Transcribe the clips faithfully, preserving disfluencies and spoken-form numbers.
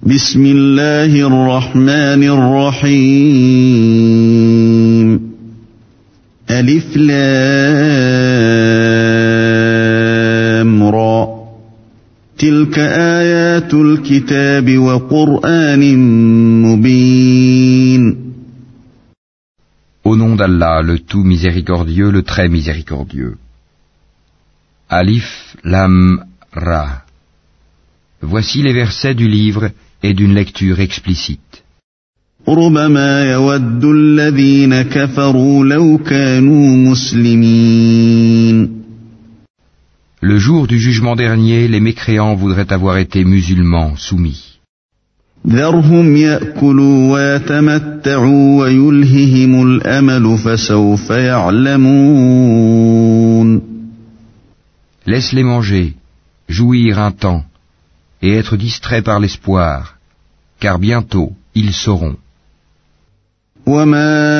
بسم الله الرحمن الرحيم ألف لام را تلك آيات الكتاب وقرآن مبين. Au nom d'Allah, le tout miséricordieux, le très miséricordieux. Alif Lam Ra. Voici les versets du livre et d'une lecture explicite. ربما يود الذين كفروا لو كانوا مسلمين. Le jour du jugement dernier, les mécréants voudraient avoir été musulmans soumis. ذرهم يأكلوا ويتمتعوا ويلههم الأمل فسوف يعلمون. Laisse-les manger, jouir un temps, et être distraits par l'espoir, car bientôt ils sauront. وما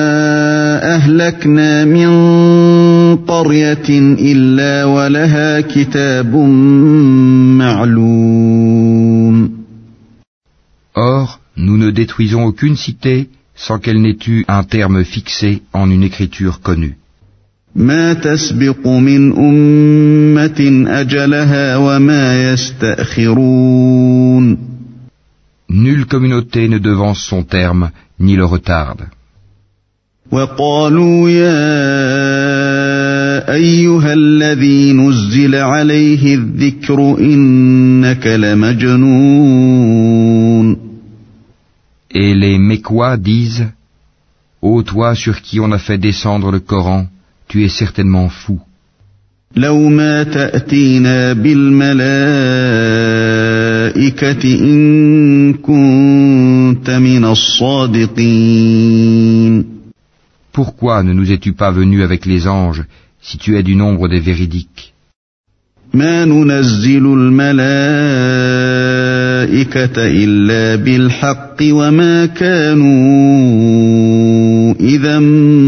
أهلكنا من قرية إلا ولها كتاب معلوم. Or, nous ne détruisons aucune cité sans qu'elle n'ait eu un terme fixé en une écriture connue. ما تسبق من أمة أجلها وما يستأخرون. Nulle communauté ne devance son terme, ni le retarde. وقالوا يا أيها الذي نزل عليه الذكر إنك لمجنون. Et les Mécois disent, ô toi sur qui on a fait descendre le Coran, tu es certainement fou. لو ما تأتينا بالملائكة إن كنت من الصادقين. Pourquoi ne nous es-tu pas venu avec les anges si tu es du nombre des véridiques? ما ننزل الملائكة إلا بالحق وما كانوا إذا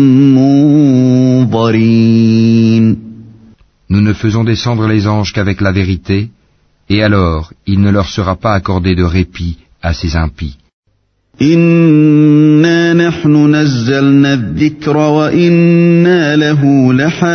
منظرين. Nous ne faisons descendre les anges qu'avec la vérité, et alors il ne leur sera pas accordé de répit à ces impies. إنا نحن نزلنا الذكر وإنا له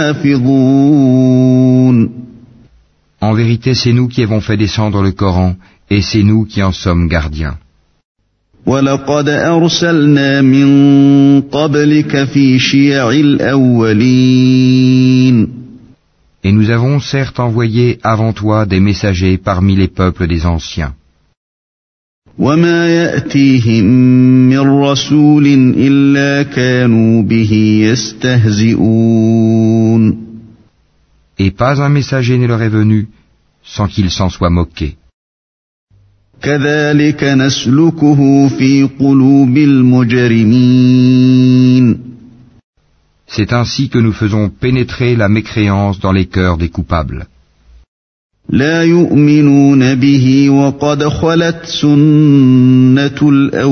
لحافظون. En vérité, c'est nous qui avons fait descendre le Coran, et c'est nous qui en sommes gardiens. وَلَقَدْ أَرْسَلْنَا مِن قَبْلِكَ فِي شِيَعِ الْأَوَّلِينَ. Et nous avons certes envoyé avant toi des messagers parmi les peuples des anciens. وَمَا يَأْتِيهِم مِّن رَّسُولٍ إِلَّا كَانُوا بِهِ يَسْتَهْزِئُونَ. Et pas un messager ne leur est venu sans qu'ils s'en soient moqués. كَذَلِكَ نَسْلُكُهُ فِي قُلُوبِ الْمُجْرِمِينَ. C'est ainsi que nous faisons pénétrer la mécréance dans les cœurs des coupables. لا يؤمنون به وقد خلت سنة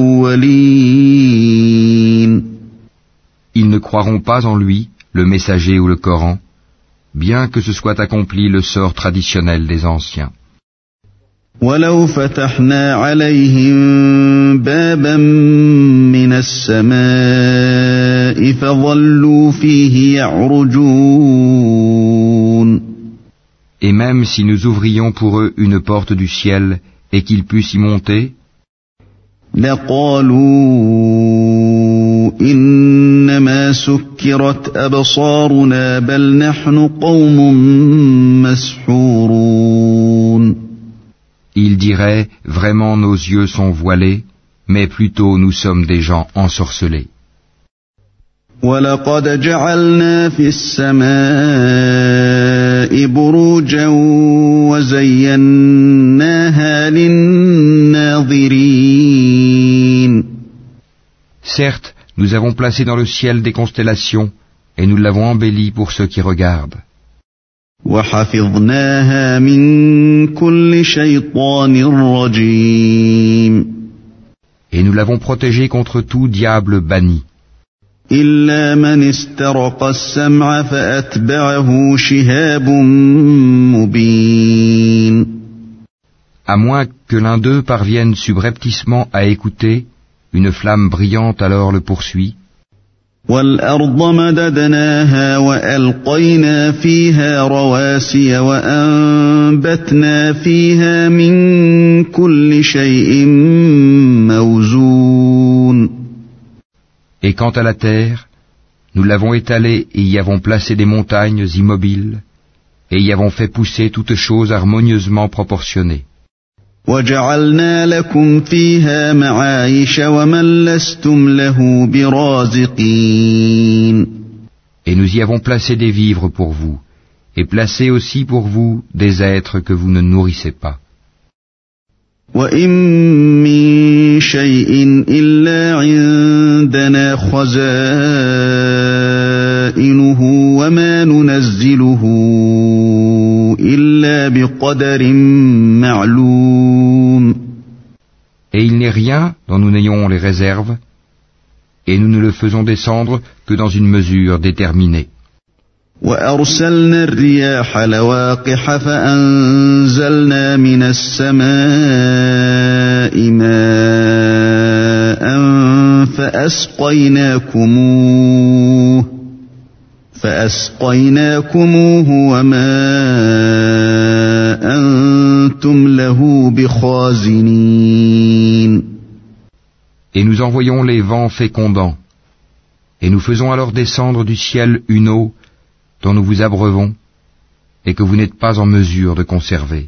الأولين. Ils ne croiront pas en lui, le messager ou le Coran, bien que ce soit accompli le sort traditionnel des anciens. ولو فتحنا عليهم بابا من السماء فظلوا فيه يعرجون. Et même si nous ouvrions pour eux une porte du ciel et qu'ils puissent y monter, لقالوا إنما سكرت أبصارنا بل نحن قوم مسحورون. ils diraient, vraiment nos yeux sont voilés, mais plutôt nous sommes des gens ensorcelés. وَلَقَدْ جَعَلْنَا فِي السَّمَاءِ بُرُوجًا وَزَيَّنَّاهَا لِلنَّاظِرِينَ. Certes, nous avons placé dans le ciel des constellations, et nous l'avons embelli pour ceux qui regardent. وَحَفِظْنَاهَا مِن كُلِّ شَيْطَانٍ رَّجِيمٍ. Et nous l'avons protégé contre tout diable banni. إِلَّا مَنِ اسْتَرَقَ السَّمْعَ فَأَتْبَعَهُ شِهَابٌ مُّبِينٌ. À moins que l'un d'eux parvienne subrepticement à écouter, une flamme brillante alors le poursuit. وَالْأَرْضَ مَدَدْنَاهَا وَأَلْقَيْنَا فِيهَا رَوَاسِيَ وَأَنبَتْنَا فِيهَا مِن كُلِّ شَيْءٍ مَّوْزُونٍ. Et quant à la terre, nous l'avons étalée et y avons placé des montagnes immobiles, et y avons fait pousser toutes choses harmonieusement proportionnées. وَجَعَلْنَا لَكُمْ فِيهَا مَعَايِشَ وَمَن لَّسْتُمْ لَهُ بِرَازِقِينَ. Et nous y avons placé des vivres pour vous, et placé aussi pour vous des êtres que vous ne nourrissez pas. وَإِن مِّن شَيْءٍ إِلَّا عِندَنَا خَزَائِنُهُ وَمَا نُنَزِّلُهُ إِلَّا بِقَدَرٍ مَّعْلُومٍ. Et il n'est rien dont nous n'ayons les réserves, et nous ne le faisons descendre que dans une mesure déterminée. وَأَرْسَلْنَا الرِّيَاحَ لَوَاقِحَ فَأَنزَلْنَا مِنَ السَّمَاءِ مَاءً فَأَسْقَيْنَاكُمُوهُ فَأَسْقَيْنَاكُمُوهُ وَمَا أَنْتُمْ لَهُ بِخَازِنِينَ. Et nous envoyons les vents fécondants, et nous faisons alors descendre du ciel une eau dont nous vous abreuvons, et que vous n'êtes pas en mesure de conserver.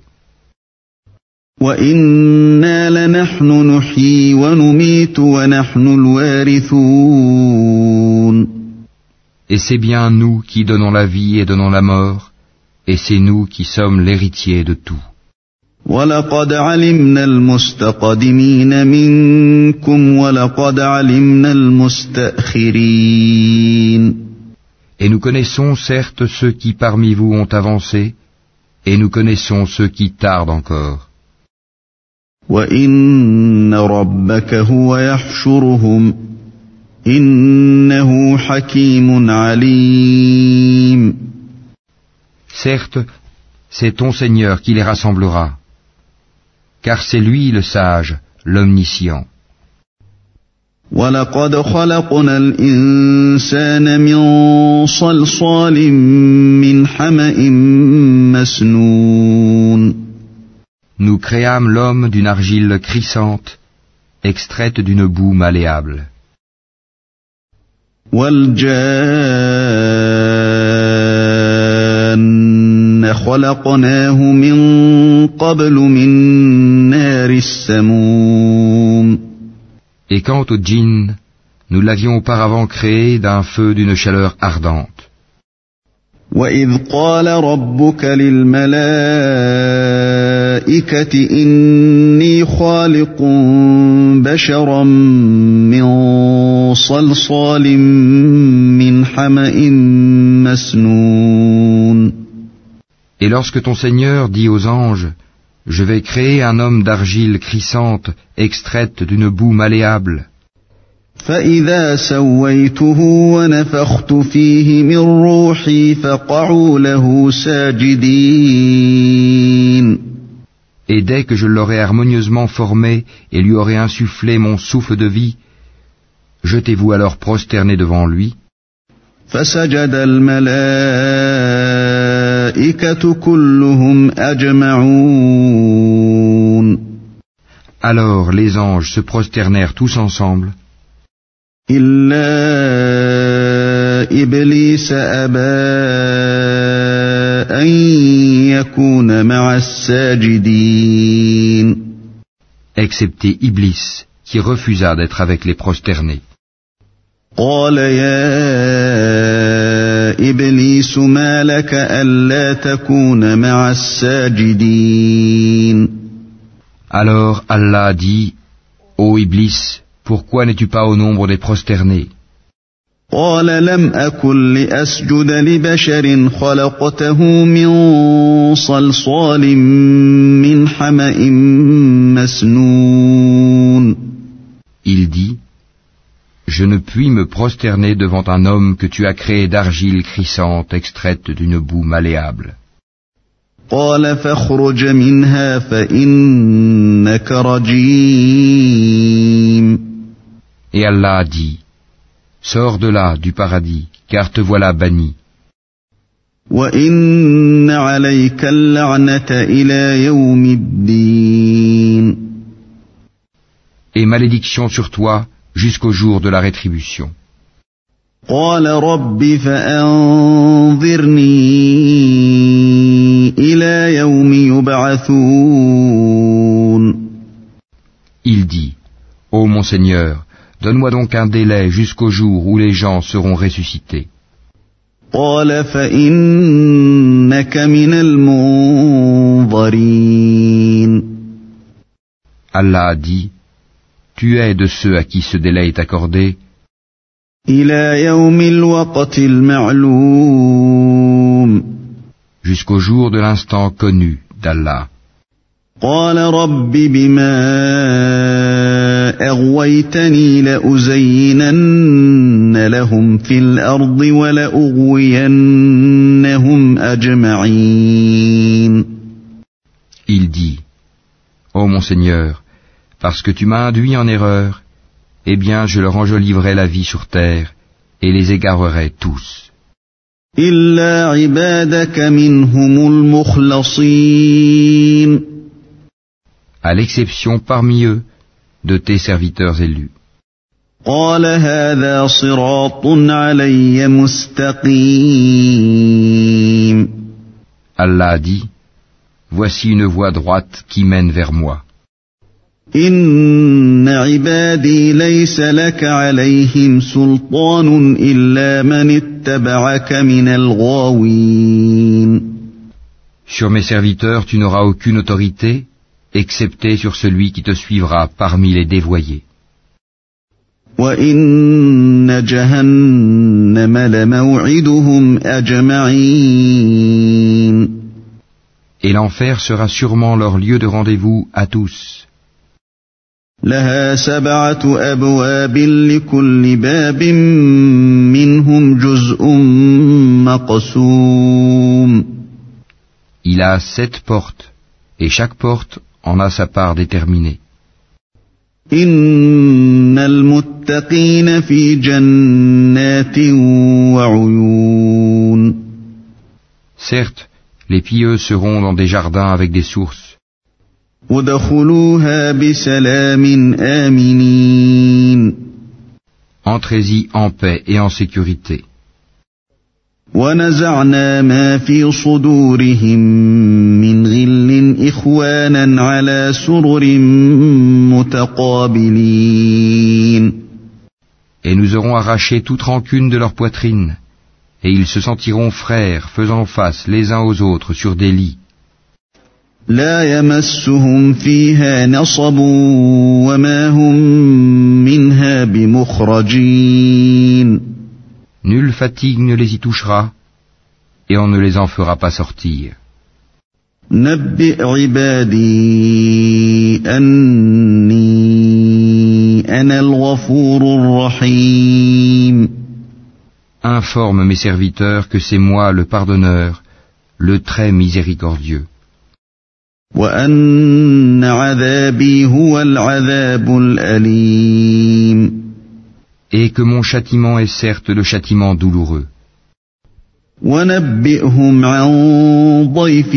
وَإِنَّا لَنَحْنُ نُحْيِي وَنُمِيتُ وَنَحْنُ الْوَارِثُونَ. Et c'est bien nous qui donnons la vie et donnons la mort, et c'est nous qui sommes l'héritier de tout. وَلَقَدْ عَلِمْنَا الْمُسْتَقْدِمِينَ مِنكُمْ وَلَقَدْ عَلِمْنَا الْمُسْتَأْخِرِينَ. Et nous connaissons certes ceux qui parmi vous ont avancé, et nous connaissons ceux qui tardent encore. وَإِنَّ رَبَّكَ هُوَ يَحْشُرُهُمْ إِنَّهُ حَكِيمٌ عَلِيمٌ. Certes, c'est ton Seigneur qui les rassemblera, car c'est lui le sage, l'omniscient. وَلَقَدْ خَلَقْنَا الْإِنسَانَ مِنْ صَلْصَالٍ مِّنْ حَمَإٍ مَّسْنُونٍ. Nous créâmes l'homme d'une argile crissante, extraite d'une boue malléable. وَالْجَانَّ خَلَقْنَاهُ مِنْ قَبْلُ مِنْ نَارِ السَّمُومِ. Et quant au djinn, nous l'avions auparavant créé d'un feu d'une chaleur ardente. وَإِذْ قَالَ رَبُّكَ لِلْمَلَائِكَةِ إِنِّي خَالِقٌ بَشَرًا مِّن صَلْصَالٍ مِّنْ حَمَإٍ مَّسْنُونٍ. Et lorsque ton Seigneur dit aux anges, je vais créer un homme d'argile crissante, extraite d'une boue malléable. فَإِذَا سَوَّيْتُهُ وَنَفَخْتُ فِيهِ مِنْ رُوحِي فَقَعُوا لَهُ سَاجِدِينَ. Et dès que je l'aurai harmonieusement formé et lui aurai insufflé mon souffle de vie, jetez-vous alors prosterné devant lui. فَسَجَدَ الْمَلَائِكَةُ كُلُّهُمْ أَجْمَعُونَ. Alors les anges se prosternèrent tous ensemble, إِلَّا إِبْلِيسَ أَبَى أَن يَكُونَ مَعَ السَّاجِدِينَ. excepté Iblis, qui refusa d'être avec les prosternés. قَالَ يَا إِبْلِيسُ مَا لَكَ أَلَّا تَكُونَ مَعَ السَّاجِدِينَ. Alors Allah dit, ô Iblis, pourquoi n'es-tu pas au nombre des prosternés? قَالَ لَمْ أَكُنْ لِأَسْجُدَ لِبَشَرٍ خَلَقْتَهُ مِنْ صَلْصَالٍ مِّنْ حَمَإٍ مَّسْنُونٍ. Il dit, je ne puis me prosterner devant un homme que tu as créé d'argile crissante extraite d'une boue malléable. قال فاخرج منها فإنك رجيم. Et Allah dit, sors de là, du paradis, car te voilà banni. وإن عليك اللعنة إلى يوم الدين. Et malédiction sur toi jusqu'au jour de la rétribution. قال رب فأنظرني إلى يوم يبعثون. Il dit, ô mon Seigneur, donne-moi donc un délai jusqu'au jour où les gens seront ressuscités. قال فإنك من المنظرين. Allah a dit, tu es de ceux à qui ce délai est accordé إلى يوم الوقت المعلوم. jusqu'au jour de l'instant connu d'Allah. قال رب بما أغويتني لأزينن لهم في الأرض ولأغوينهم أجمعين. Il dit, ô mon Seigneur, parce que tu m'as induit en erreur, eh bien je leur enjoliverai la vie sur terre et les égarerai tous. إلا عبادك منهم المخلصين. À l'exception parmi eux de tes serviteurs élus. قال هذا صراط علي مستقيم. Allah a dit, voici une voie droite qui mène vers moi. إن عبادي ليس لك عليهم سلطان إلا من اتبعك من الغاوين. Sur mes serviteurs tu n'auras aucune autorité, excepté sur celui qui te suivra parmi les dévoyés. وإن جهنم لموعدهم أجمعين. Et l'enfer sera sûrement leur lieu de rendez-vous à tous. لها سبعة أبواب لكل باب منهم جزء مقسوم. Il a sept portes, et chaque porte en a sa part déterminée. إن المتقين في جنات وعيون. Certes, les pieux seront dans des jardins avec des sources. ودخلوها بسلام آمنين. Entrez-y en paix et en sécurité. ونزعنا ما في صدورهم من غل إخوانا على سرر متقابلين. Et nous aurons arraché toute rancune de leur poitrine, et ils se sentiront frères faisant face les uns aux autres sur des lits. لا يمسهم فيها نصب وما هم منها بمخرجين. Nulle fatigue ne les y touchera, et on ne les en fera pas sortir. نبئ عبادي أني أنا الغفور الرحيم. Informe mes serviteurs que c'est moi le pardonneur, le très miséricordieux. وأن عذابي هو العذاب الأليم. Et que mon châtiment est certes le châtiment douloureux. ونبئهم عن ضيف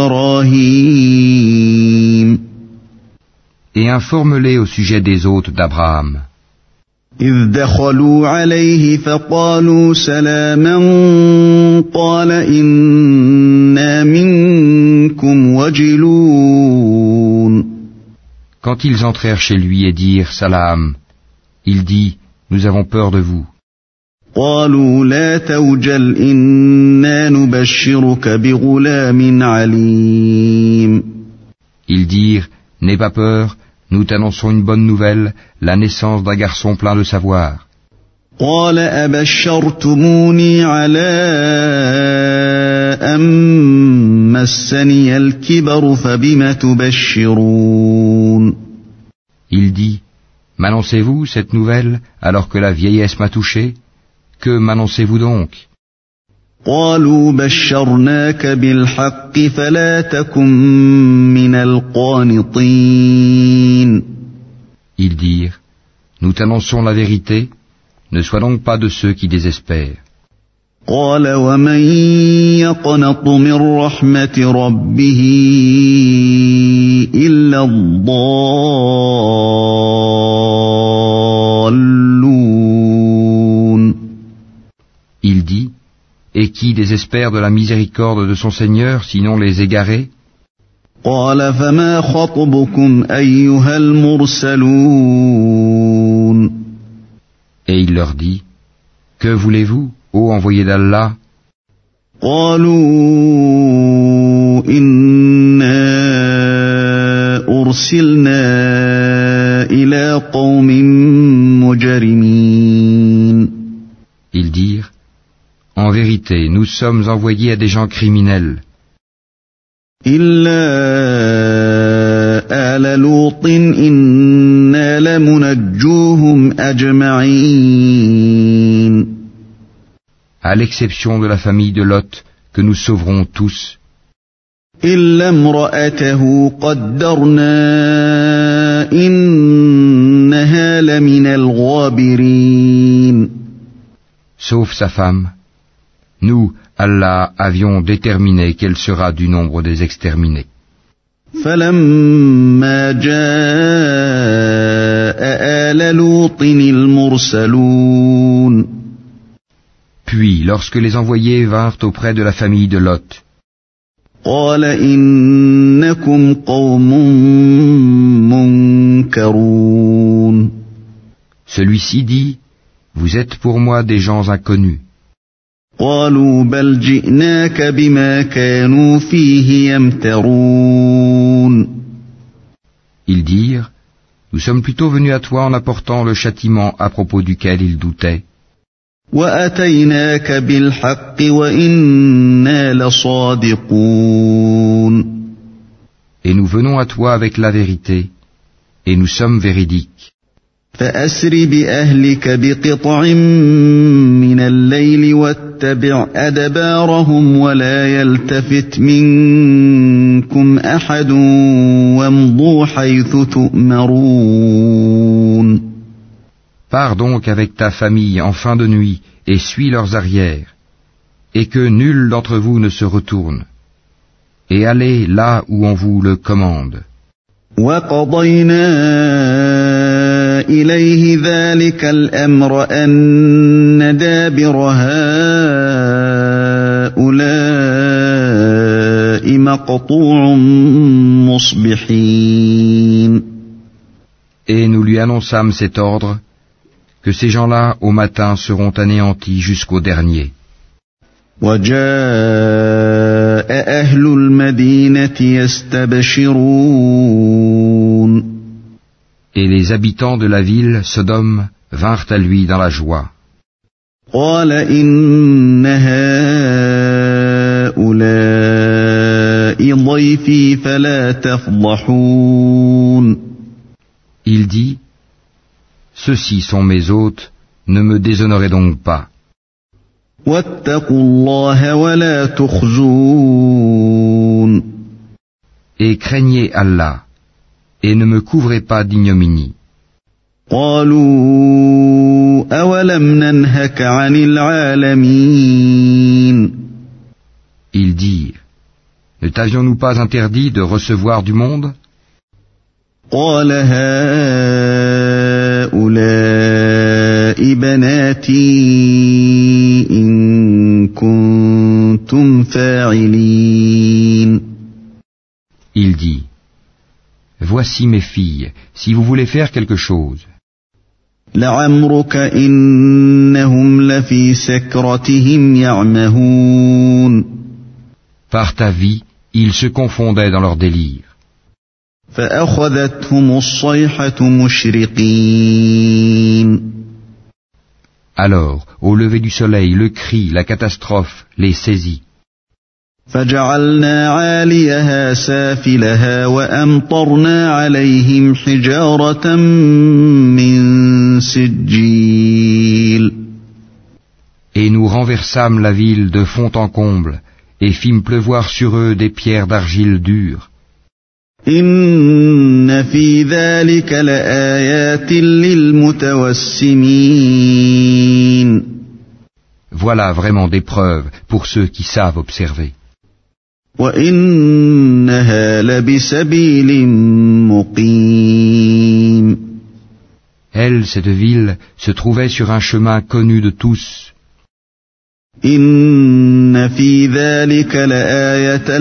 إبراهيم. Et informe-les au sujet des hôtes d'Abraham. إذ دخلوا عليه فقالوا سلاما قال إنا منكم وجلون. Quand ils entrèrent chez lui et dirent salam, il dit, nous avons peur de vous. قالوا لا توجل إنا نبشرك بغلام عليم. Ils dirent, n'aie pas peur, nous t'annonçons une bonne nouvelle, la naissance d'un garçon plein de savoir. قال أبشرتموني على أن مسني الكبر فبم تبشرون. Il dit, m'annoncez-vous cette nouvelle alors que la vieillesse m'a touché? Que m'annoncez-vous donc? قالوا بشرناك بالحق فلا تكن من القانطين. Ils dirent, nous t'annonçons la vérité, ne sois donc pas de ceux qui désespèrent. قال ومن يقنط من رحمة ربه إلا الضالون. Il dit, et qui désespère de la miséricorde de son Seigneur, sinon les égarés? قال فما خطبكم أيها المرسلون. Et il leur dit, que voulez-vous, ô envoyé d'Allah? قالوا إنا أرسلنا إلى قوم مجرمين. Ils dirent, en vérité, nous sommes envoyés à des gens criminels. إلا آل لوط إنا لمنجوهم أجمعين. À l'exception de la famille de Lot, que nous sauverons tous. إلا امرأته قدرنا إنها لمن الغابرين. Sauf sa femme. Nous, Allah, avions déterminé qu'elle sera du nombre des exterminés. فلما جاء آل لوط المرسلون. Puis, lorsque les envoyés vinrent auprès de la famille de Lot, قال إنكم قوم منكرون. celui-ci dit, vous êtes pour moi des gens inconnus. قالوا بل جئناك بما كانوا فيه يمترون. Ils dirent, nous sommes plutôt venus à toi en apportant le châtiment à propos duquel ils doutaient. وأتيناك بالحق وإنا لصادقون. Et nous venons à toi avec la vérité, et nous sommes véridiques. فأسر بأهلك بقطع من الليل واتبع أدبارهم ولا يلتفت منكم أحد وامضوا حيث تؤمرون. Pars donc avec ta famille en fin de nuit et suis leurs arrières, et que nul d'entre vous ne se retourne, et allez là où on vous le commande. وقضينا إليه ذلك الأمر أن دابر هؤلاء مقطوع مصبحين. Et nous lui annonçâmes cet ordre, que ces gens-là, au matin, seront anéantis jusqu'au dernier. وجاء أهل المدينة يستبشرون. Et les habitants de la ville, Sodome, vinrent à lui dans la joie. قال إن هؤلاء ضيفي فلا تفضحون. Il dit, ceux-ci sont mes hôtes, ne me déshonorez donc pas. واتقوا الله ولا تخزون. Et craignez Allah, et ne me couvrez pas d'ignominie. قالوا أولم ننهك عن العالمين. Ils dirent, ne t'avions-nous pas interdit de recevoir du monde? قال هؤلاء بناتي إن كنتم فاعلين. Il dit, voici mes filles, si vous voulez faire quelque chose. لعمرك إنهم لفي سكرتهم يعمهون. Par ta vie, ils se confondaient dans leur délire. فأخذتهم الصيحة مشرقين. Alors, au lever du soleil, le cri, la catastrophe les saisit. فجعلنا عاليها سافلها وأمطرنا عليهم حجارة من سجيل. Et nous renversâmes renversâmes la ville de fond en comble, et fîmes pleuvoir sur eux des pierres d'argile dure. إن في ذلك لآيات للمتوسمين. Voilà vraiment des preuves pour ceux qui savent observer. وإنها لبسبيل مقيم. Elle, cette ville, se trouvait sur un chemin connu de tous. إن في ذلك لآية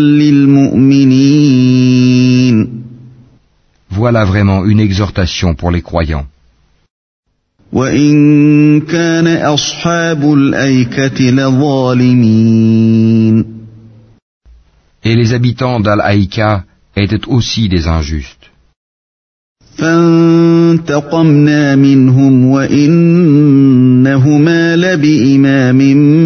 للمؤمنين. Voilà vraiment une exhortation pour les croyants. وإن كان أصحاب الأيكة لظالمين. Et les habitants d'Al-Haïka étaient aussi des injustes. فانتقمنا منهم وإنهما لبإمام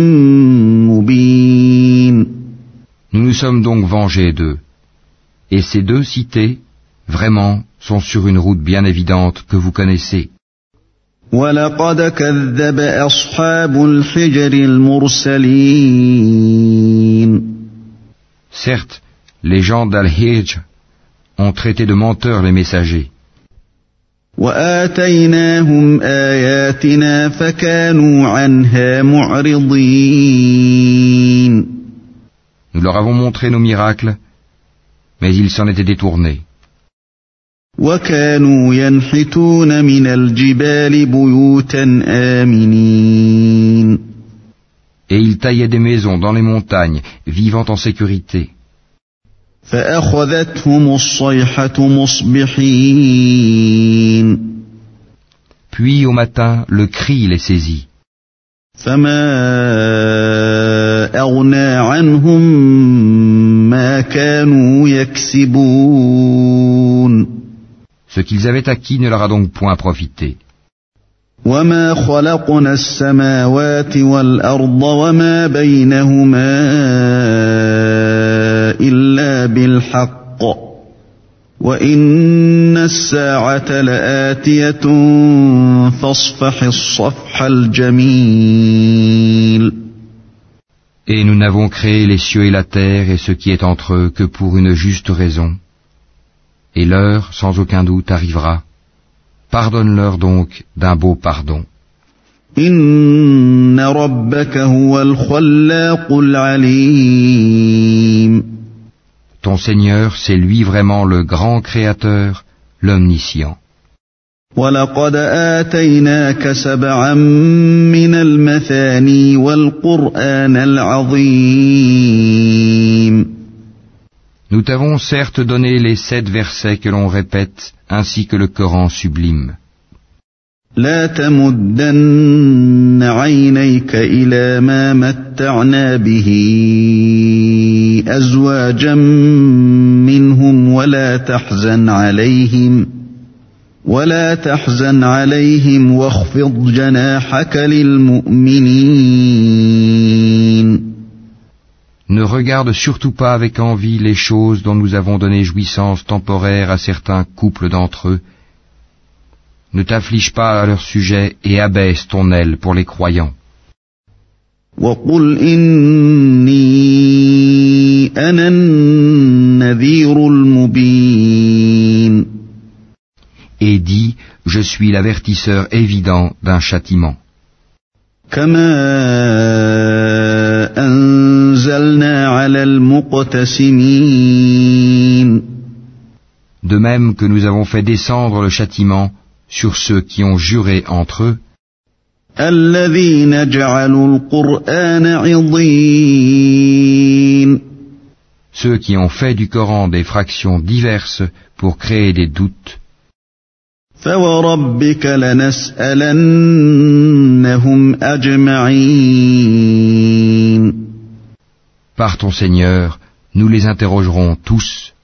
مبين. Nous nous sommes donc vengés d'eux. Et ces deux cités, vraiment, sont sur une route bien évidente que vous connaissez. وَلَقَدْ كَذَّبَ أَصْحَابُ الْحِجْرِ الْمُرْسَلِينَ. Certes, les gens d'Al-Hijr ont traité de menteurs les messagers. وَآتَيْنَاهُمْ آيَاتِنَا فَكَانُوا عَنْهَا مُعْرِضِينَ. Nous leur avons montré nos miracles, mais ils s'en étaient détournés. وَكَانُوا يَنْحِتُونَ مِنَ الْجِبَالِ بُيُوتًا آمِنِينَ. Et ils taillaient des maisons dans les montagnes, vivant en sécurité. فأخذتهم الصيحة مصبحين. Puis au matin, le cri les saisit. فما أغنى عنهم ما كانوا يكسبون. Ce qu'ils avaient acquis ne leur a donc point profité. وما خلقنا السماوات والأرض وما بينهما إلا بالحق وإن الساعة لآتية فاصفح الصفح الجميل. Et nous n'avons créé les cieux et la terre et ce qui est entre eux que pour une juste raison. Et l'heure, sans aucun doute, arrivera. Pardonne-leur donc d'un beau pardon. إن ربك هو الخلاق العليم. Ton Seigneur, c'est lui vraiment le grand Créateur, l'Omniscient. وَلَقَدْ آتَيْنَاكَ سَبْعًا مِنَ الْمَثَانِي وَالْقُرْآنَ الْعَظِيمَ. Nous t'avons certes donné les sept versets que l'on répète, ainsi que le Coran sublime. لا تمدن عينيك إلى ما متعنا به أزواجا منهم ولا تحزن عليهم ولا تحزن عليهم واخفض جناحك للمؤمنين. Ne regarde surtout pas avec envie les choses dont nous avons donné jouissance temporaire à certains couples d'entre eux. Ne t'afflige pas à leur sujet et abaisse ton aile pour les croyants. وَقُلْ إِنِّي أَنَا النَّذِيرُ الْمُبِينُ. Et dis, je suis l'avertisseur évident d'un châtiment. كَمَا أَنزَلْنَا عَلَى الْمُقْتَسِمِينَ. De même que nous avons fait descendre le châtiment sur ceux qui ont juré entre eux, الذين جعلوا القرآن عضين. Ceux qui ont fait du Coran des fractions diverses pour créer des doutes. فوربك لنسألنهم أجمعين. Par ton Seigneur, nous les interrogerons tous.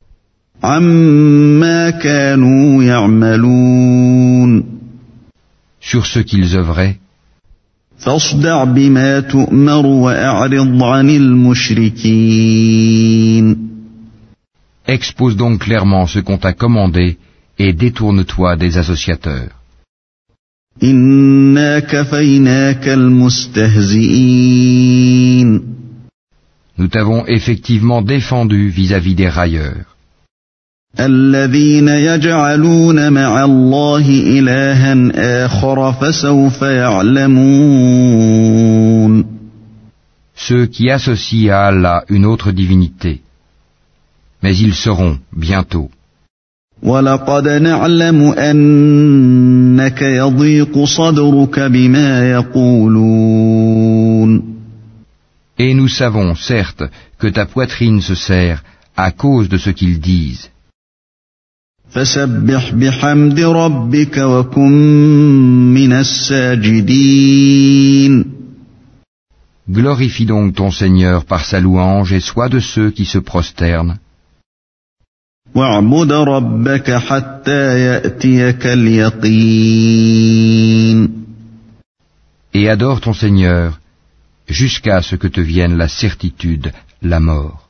عما كانوا يعملون. Sur ce qu'ils œuvraient. فاصدع بما تؤمر وأعرض عن المشركين. Expose donc clairement ce qu'on t'a commandé et détourne-toi des associateurs. إنا كفيناك المستهزئين. Nous t'avons effectivement défendu vis-à-vis des railleurs. الذين يجعلون مع الله إلها آخر فسوف يعلمون. Ceux qui associent à Allah une autre divinité. Mais ils seront bientôt. وَلَقَدْ نَعْلَمُ أَنَّكَ يَضِيقُ صَدْرُكَ بِمَا يَقُولُونَ. Et nous savons, certes, que ta poitrine se serre à cause de ce qu'ils disent. فَسَبِّحْ بِحَمْدِ رَبِّكَ وَكُن مِّنَ السَّاجِدِينَ. Glorifie donc ton Seigneur par sa louange et sois de ceux qui se prosternent. وَاعْبُدْ رَبَّكَ حَتَّى يَأْتِيَكَ الْيَقِينُ. Et adore ton Seigneur jusqu'à ce que te vienne la certitude, la mort.